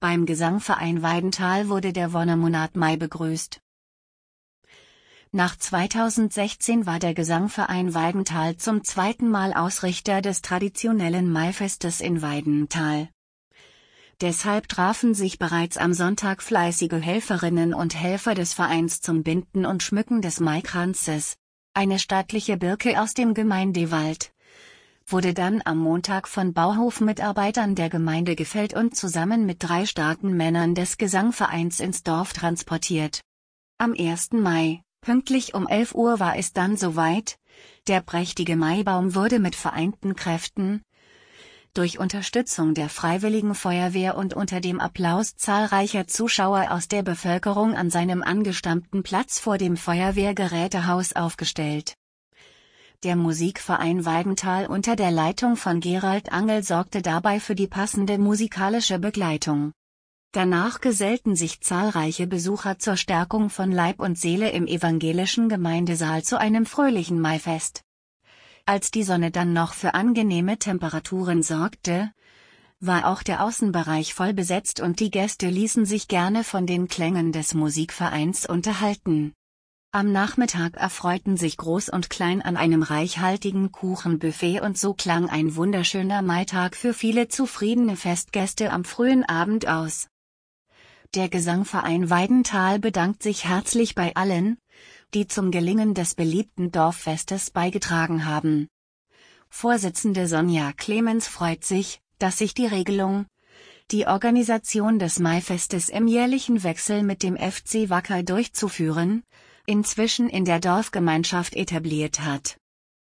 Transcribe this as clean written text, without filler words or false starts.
Beim Gesangverein Weidenthal wurde der Wonnermonat Mai begrüßt. Nach 2016 war der Gesangverein Weidenthal zum zweiten Mal Ausrichter des traditionellen Maifestes in Weidenthal. Deshalb trafen sich bereits am Sonntag fleißige Helferinnen und Helfer des Vereins zum Binden und Schmücken des Maikranzes. Eine stattliche Birke aus dem Gemeindewald wurde dann am Montag von Bauhofmitarbeitern der Gemeinde gefällt und zusammen mit 3 starken Männern des Gesangvereins ins Dorf transportiert. Am 1. Mai, pünktlich um 11 Uhr war es dann soweit, der prächtige Maibaum wurde mit vereinten Kräften, durch Unterstützung der Freiwilligen Feuerwehr und unter dem Applaus zahlreicher Zuschauer aus der Bevölkerung an seinem angestammten Platz vor dem Feuerwehrgerätehaus aufgestellt. Der Musikverein Weidenthal unter der Leitung von Gerald Angel sorgte dabei für die passende musikalische Begleitung. Danach gesellten sich zahlreiche Besucher zur Stärkung von Leib und Seele im evangelischen Gemeindesaal zu einem fröhlichen Maifest. Als die Sonne dann noch für angenehme Temperaturen sorgte, war auch der Außenbereich voll besetzt und die Gäste ließen sich gerne von den Klängen des Musikvereins unterhalten. Am Nachmittag erfreuten sich Groß und Klein an einem reichhaltigen Kuchenbuffet und so klang ein wunderschöner Maitag für viele zufriedene Festgäste am frühen Abend aus. Der Gesangverein Weidenthal bedankt sich herzlich bei allen, die zum Gelingen des beliebten Dorffestes beigetragen haben. Vorsitzende Sonja Clemens freut sich, dass sich die Regelung, die Organisation des Maifestes im jährlichen Wechsel mit dem FC Wacker durchzuführen, inzwischen in der Dorfgemeinschaft etabliert hat.